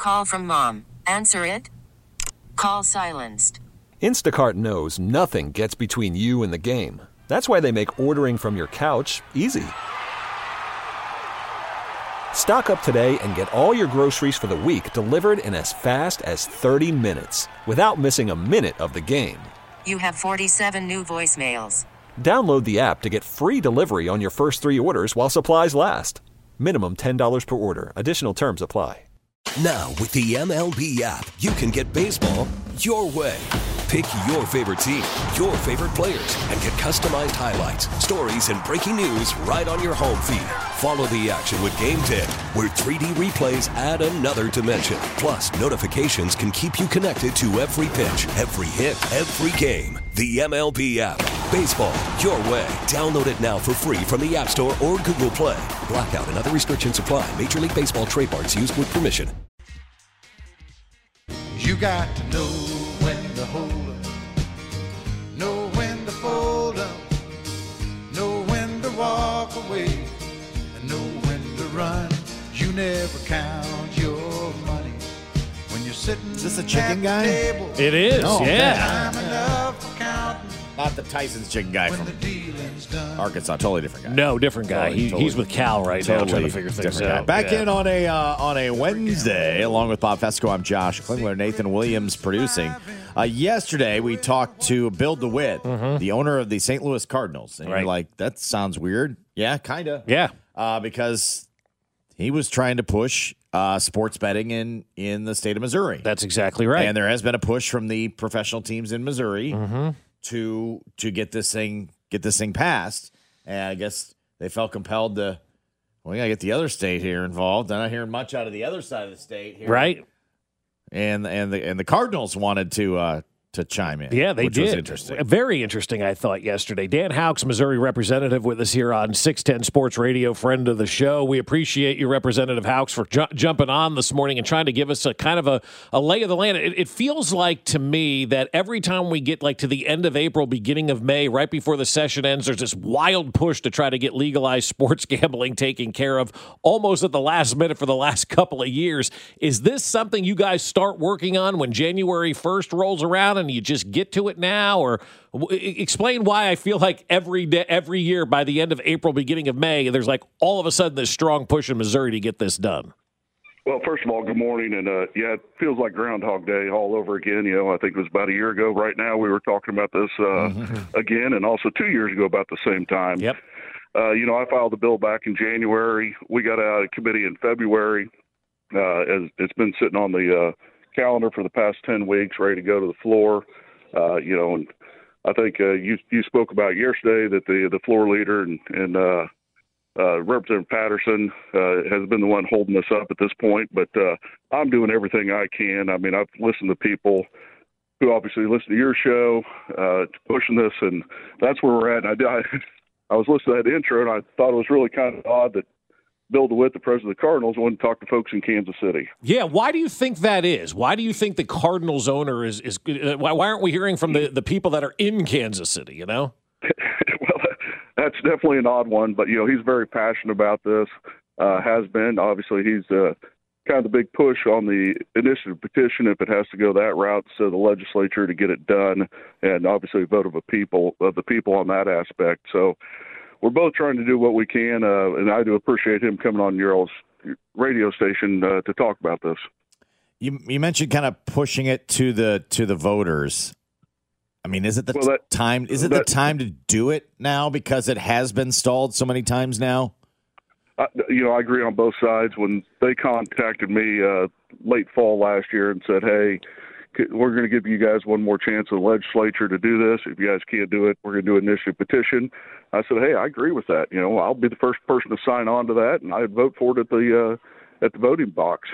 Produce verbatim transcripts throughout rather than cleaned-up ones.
Call from mom. Answer it. Call silenced. Instacart knows nothing gets between you and the game. That's why they make ordering from your couch easy. Stock up today and get all your groceries for the week delivered in as fast as thirty minutes without missing a minute of the game. You have forty-seven new voicemails. Download the app to get free delivery on your first three orders while supplies last. Minimum ten dollars per order. Additional terms apply. Now, with the M L B app, you can get baseball your way. Pick your favorite team, your favorite players, and get customized highlights, stories, and breaking news right on your home feed. Follow the action with Game ten, where three D replays add another dimension. Plus, notifications can keep you connected to every pitch, every hit, every game. The M L B app. Baseball your way. Download it now for free from the App Store or Google Play. Blackout and other restrictions apply. Major League Baseball trademarks used with permission. You got to know when to hold up, know when to fold up, know when to walk away, and know when to run. You never count your money when you're sitting Is this a chicken guy? Table. It is, Oh, yeah. Time enough for counting Not the Tyson's chicken guy when from the dealing's done. Arkansas. Totally different guy. No, different guy. Totally, he, totally. he's with Cal right now, trying to figure things different guy. out. Back Yeah. in on a uh, on a Wednesday, along with Bob Fesco. I'm Josh Klingler, Nathan Williams producing. Uh, yesterday, we talked to Bill DeWitt, Mm-hmm. the owner of the Saint Louis Cardinals, and Right. you're like, that sounds weird. Yeah, kind of. Yeah. Uh, because he was trying to push uh, sports betting in in the state of Missouri. That's exactly right. And there has been a push from the professional teams in Missouri Mm-hmm. to to get this thing get this thing passed. And I guess they felt compelled to. Well, we gotta get the other state here involved. I'm not hearing much out of the other side of the state here, Right. And and the and the Cardinals wanted to uh, to chime in. Yeah, they which did. Was interesting. Very interesting, I thought, yesterday. Dan Houks, Missouri representative, with us here on six ten Sports Radio, friend of the show. We appreciate you, Representative Houks, for ju- jumping on this morning and trying to give us a kind of a, a lay of the land. It, it feels like to me that every time we get like to the end of April, beginning of May, right before the session ends, there's this wild push to try to get legalized sports gambling taken care of almost at the last minute for the last couple of years. Is this something you guys start working on when January first rolls around and you just get to it now? Or w- explain why I feel like every day, every year by the end of April, beginning of May, there's like all of a sudden this strong push in Missouri to get this done. Well, first of all, good morning. And, uh, yeah, it feels like Groundhog Day all over again. You know, I think it was about a year ago right now we were talking about this uh, mm-hmm. again, and also two years ago about the same time. Yep. Uh, you know, I filed the bill back in January. We got out of committee in February. Uh, as it's been sitting on the uh, calendar for the past ten weeks, ready to go to the floor. Uh, you know, and I think uh, you you spoke about yesterday that the the floor leader and, and uh, uh, Representative Patterson uh, has been the one holding us up at this point. But uh, I'm doing everything I can. I mean, I've listened to people who obviously listen to your show, uh, pushing this, and that's where we're at. And I, I, I was listening to that intro, and I thought it was really kind of odd that Bill DeWitt, the president of the Cardinals, wanted to talk to folks in Kansas City. Yeah, why do you think that is? Why do you think the Cardinals owner is is? Uh, why, why aren't we hearing from the, the people that are in Kansas City? You know, well, that's definitely an odd one, but you know he's very passionate about this. Uh, has been obviously he's uh, kind of the big push on the initiative petition if it has to go that route, so the legislature to get it done, and obviously a vote of a people of the people on that aspect. So. We're both trying to do what we can, uh, and I do appreciate him coming on your all's radio station uh, to talk about this. You you mentioned kind of pushing it to the to the voters. I mean, is it the well, that, time? Is it that, the time to do it now because it has been stalled so many times now? I, you know, I agree on both sides. When they contacted me uh, late fall last year and said, "Hey, we're going to give you guys one more chance in the legislature to do this. If you guys can't do it, we're going to do an initiative petition." I said, "Hey, I agree with that. You know, I'll be the first person to sign on to that, and I'd vote for it at the uh, at the voting box."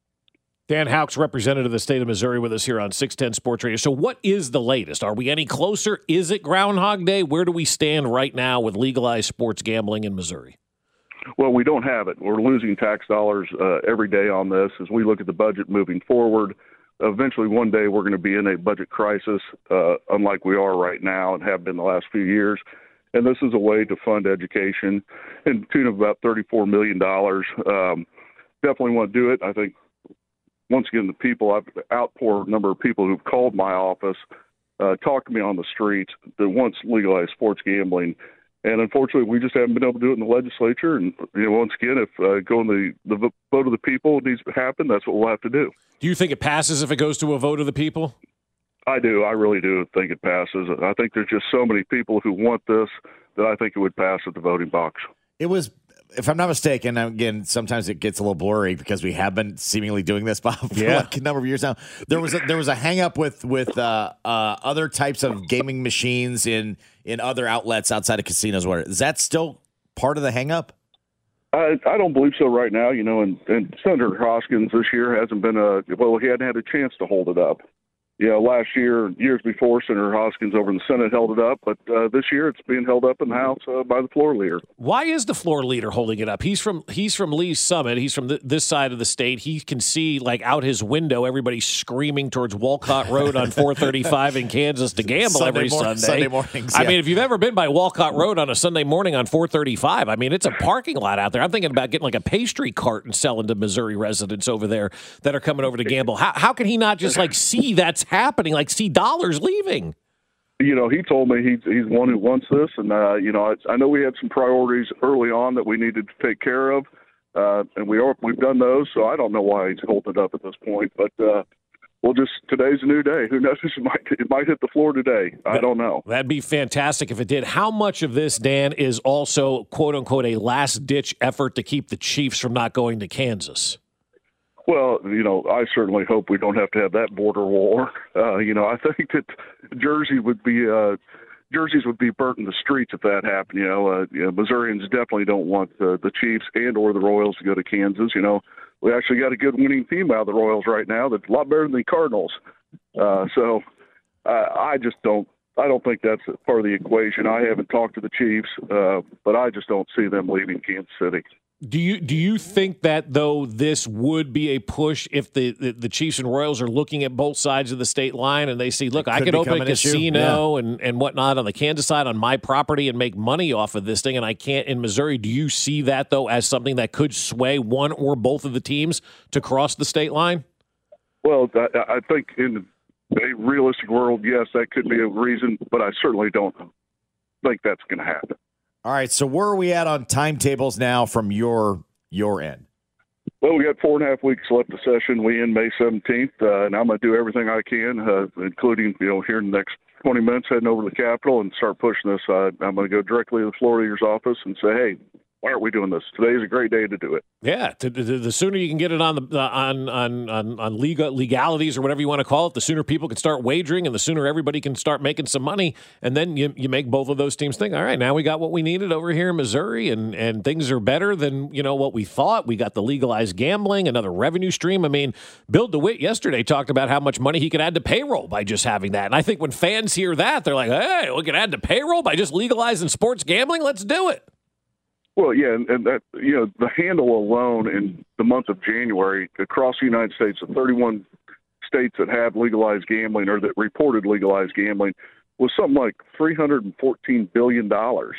Dan Houks, representative of the state of Missouri, with us here on six ten Sports Radio. So what is the latest? Are we any closer? Is it Groundhog Day? Where do we stand right now with legalized sports gambling in Missouri? Well, we don't have it. We're losing tax dollars uh, every day on this as we look at the budget moving forward. Eventually, one day, we're going to be in a budget crisis, uh, unlike we are right now and have been the last few years. And this is a way to fund education in the tune of about thirty-four million dollars. Um, definitely want to do it. I think, once again, the people, I've outpour number of people who've called my office, uh, talked to me on the street that wants legalized sports gambling. And unfortunately, we just haven't been able to do it in the legislature. And, you know, once again, if uh, going the, the vote of the people needs to happen, that's what we'll have to do. Do you think it passes if it goes to a vote of the people? I do. I really do think it passes. I think there's just so many people who want this that I think it would pass at the voting box. It was, if I'm not mistaken, again, sometimes it gets a little blurry because we have been seemingly doing this, Bob, for yeah. like a number of years now. There was a, there was a hang up with with uh, uh, other types of gaming machines in in other outlets outside of casinos. Where is that still part of the hang up? I, I don't believe so right now. You know, and, and Senator Hoskins this year hasn't been a well. He hadn't had a chance to hold it up. You know, last year, years before, Senator Hoskins over in the Senate held it up, but uh, this year it's being held up in the House uh, by the floor leader. Why is the floor leader holding it up? He's from he's from Lee's Summit. He's from th- this side of the state. He can see, like, out his window, everybody screaming towards Walcott Road on four thirty-five in Kansas to gamble Sunday every mor- Sunday. Sunday mornings. Yeah. I mean, if you've ever been by Walcott Road on a Sunday morning on four thirty-five, I mean, it's a parking lot out there. I'm thinking about getting like a pastry cart and selling to Missouri residents over there that are coming over to gamble. How, how can he not just, like, see that's happening, like, see dollars leaving? You know, he told me he's he's one who wants this, and uh, you know, I, I know we had some priorities early on that we needed to take care of, uh, and we are we've done those. So I don't know why he's holding it up at this point, but uh, we'll just today's a new day. Who knows? It might it might hit the floor today. I don't know. That'd be fantastic if it did. How much of this, Dan, is also quote unquote a last ditch effort to keep the Chiefs from not going to Kansas? Well, you know, I certainly hope we don't have to have that border war. Uh, you know, I think that Jersey would be uh, jerseys would be burnt in the streets if that happened. You know, uh, you know Missourians definitely don't want uh, the Chiefs and or the Royals to go to Kansas. You know, we actually got a good winning team out of the Royals right now that's a lot better than the Cardinals. Uh, so uh, I just don't. I don't think that's part of the equation. I haven't talked to the Chiefs, uh, but I just don't see them leaving Kansas City. Do you do you think that, though, this would be a push if the, the, the Chiefs and Royals are looking at both sides of the state line and they see, look, I could open a casino yeah. and, and whatnot on the Kansas side on my property and make money off of this thing, and I can't in Missouri. Do you see that, though, as something that could sway one or both of the teams to cross the state line? Well, I, I think in a realistic world, yes, that could be a reason, but I certainly don't think that's going to happen. All right, so where are we at on timetables now from your your end? Well, we got four and a half weeks left of session. We end May seventeenth, uh, and I'm going to do everything I can, uh, including, you know, here in the next twenty minutes, heading over to the Capitol and start pushing this. Uh, I'm going to go directly to the floor leader's office and say, hey, why aren't we doing this? Today is a great day to do it. Yeah, to, to, the sooner you can get it on the uh, on on on, on legal, legalities or whatever you want to call it, the sooner people can start wagering, and the sooner everybody can start making some money. And then you you make both of those teams think, all right, now we got what we needed over here in Missouri, and and things are better than, you know, what we thought. We got the legalized gambling, another revenue stream. I mean, Bill DeWitt yesterday talked about how much money he could add to payroll by just having that. And I think when fans hear that, they're like, hey, we can add to payroll by just legalizing sports gambling. Let's do it. Well, yeah, and, and that, you know, the handle alone in the month of January across the United States, the thirty-one states that have legalized gambling or that reported legalized gambling was something like three hundred fourteen billion dollars.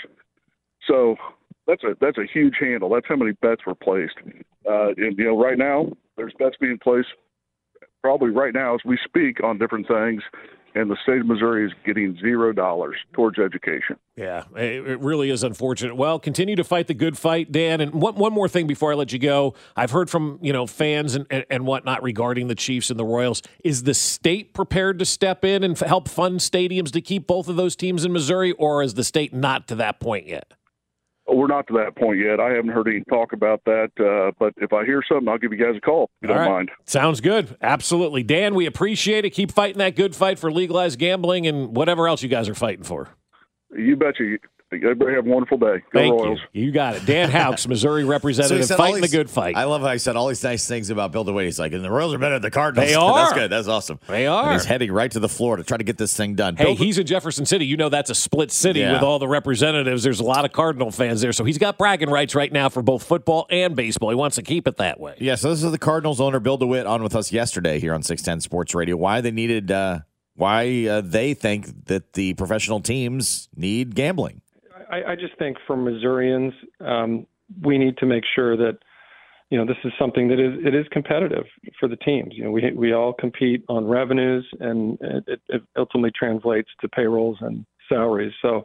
So that's a that's a huge handle. That's how many bets were placed. Uh, and, you know, right now there's bets being placed probably right now as we speak on different things. And the state of Missouri is getting zero dollars towards education. Yeah, it really is unfortunate. Well, continue to fight the good fight, Dan. And one, one more thing before I let you go. I've heard from, you know, fans and, and, and whatnot regarding the Chiefs and the Royals. Is the state prepared to step in and f- help fund stadiums to keep both of those teams in Missouri, or is the state not to that point yet? We're not to that point yet. I haven't heard any talk about that, uh, but if I hear something, I'll give you guys a call, if you don't right. mind. Sounds good. Absolutely. Dan, we appreciate it. Keep fighting that good fight for legalized gambling and whatever else you guys are fighting for. You betcha. Everybody have a wonderful day. Go Thank Royals. you. You got it. Dan Houks, Missouri representative, so fighting these, the good fight. I love how he said all these nice things about Bill DeWitt. He's like, and the Royals are better than the Cardinals. They are. That's good. That's awesome. They are. And he's heading right to the floor to try to get this thing done. Hey, Bill, he's in Jefferson City. You know that's a split city yeah. with all the representatives. There's a lot of Cardinal fans there, so he's got bragging rights right now for both football and baseball. He wants to keep it that way. Yeah, so this is the Cardinals owner, Bill DeWitt, on with us yesterday here on six ten Sports Radio. Why they needed, uh, why uh, they think that the professional teams need gambling. I, I just think for Missourians, um, we need to make sure that, you know, this is something that is it is competitive for the teams. You know, we we all compete on revenues, and it, it ultimately translates to payrolls and salaries. So,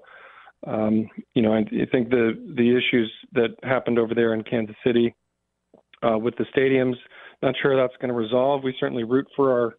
um, you know, I, I think the the issues that happened over there in Kansas City uh, with the stadiums, not sure that's going to resolve. We certainly root for our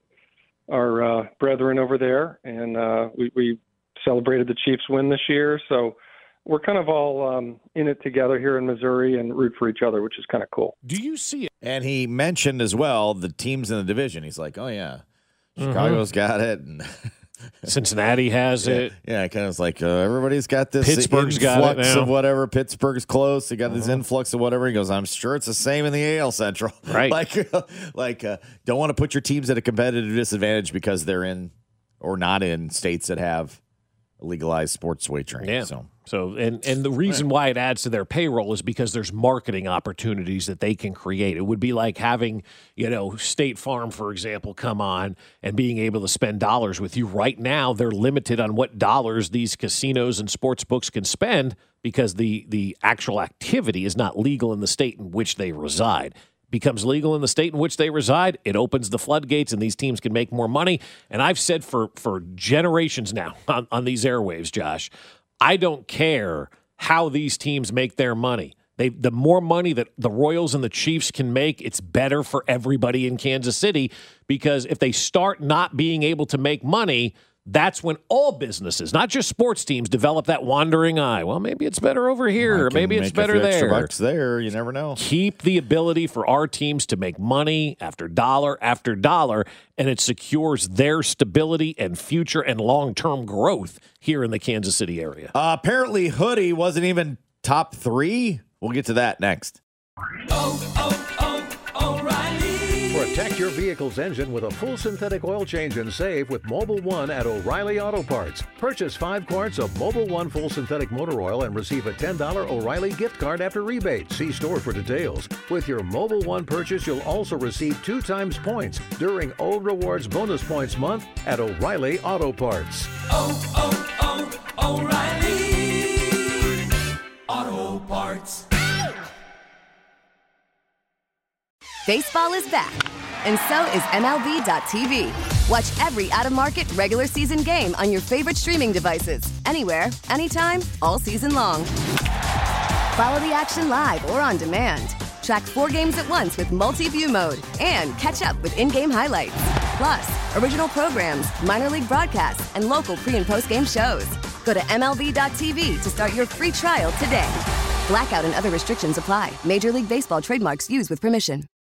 our uh, brethren over there, and uh, we, we celebrated the Chiefs win this year. So we're kind of all um, in it together here in Missouri and root for each other, which is kind of cool. Do you see it? And he mentioned as well the teams in the division. He's like, oh, yeah, Chicago's mm-hmm. got it. And Cincinnati has yeah, it. Yeah, it kind of was like uh, everybody's got this Pittsburgh's influx got it now. of whatever. Pittsburgh's close. They got uh-huh. this influx of whatever. He goes, I'm sure it's the same in the A L Central. Right. like, like uh, don't want to put your teams at a competitive disadvantage because they're in or not in states that have legalized sports wagering. Yeah. So. So and, and the reason why it adds to their payroll is because there's marketing opportunities that they can create. It would be like having, you know, State Farm, for example, come on and being able to spend dollars with you. Right now, they're limited on what dollars these casinos and sports books can spend because the the actual activity is not legal in the state in which they reside. Becomes legal in the state in which they reside, it opens the floodgates and these teams can make more money. And I've said for for generations now on, on these airwaves, Josh, I don't care how these teams make their money. They, the more money that the Royals and the Chiefs can make, it's better for everybody in Kansas City, because if they start not being able to make money, that's when all businesses, not just sports teams, develop that wandering eye. Well, maybe it's better over here, or maybe it's better there. Extra bucks there, you never know. Keep the ability for our teams to make money after dollar after dollar, and it secures their stability and future and long-term growth here in the Kansas City area. Uh, apparently, Hoodie wasn't even top three. We'll get to that next. Oh, oh, oh, O'Reilly. Protect your vehicle's engine with a full synthetic oil change and save with Mobil one at O'Reilly Auto Parts. Purchase five quarts of Mobil one full synthetic motor oil and receive a ten dollars O'Reilly gift card after rebate. See store for details. With your Mobil one purchase, you'll also receive two times points during O Rewards Bonus Points Month at O'Reilly Auto Parts. Oh, oh, oh, O'Reilly Auto Parts. Baseball is back, and so is M L B dot T V. Watch every out-of-market, regular season game on your favorite streaming devices, anywhere, anytime, all season long. Follow the action live or on demand. Track four games at once with multi-view mode, and catch up with in-game highlights. Plus, original programs, minor league broadcasts, and local pre- and post-game shows. Go to M L B dot T V to start your free trial today. Blackout and other restrictions apply. Major League Baseball trademarks used with permission.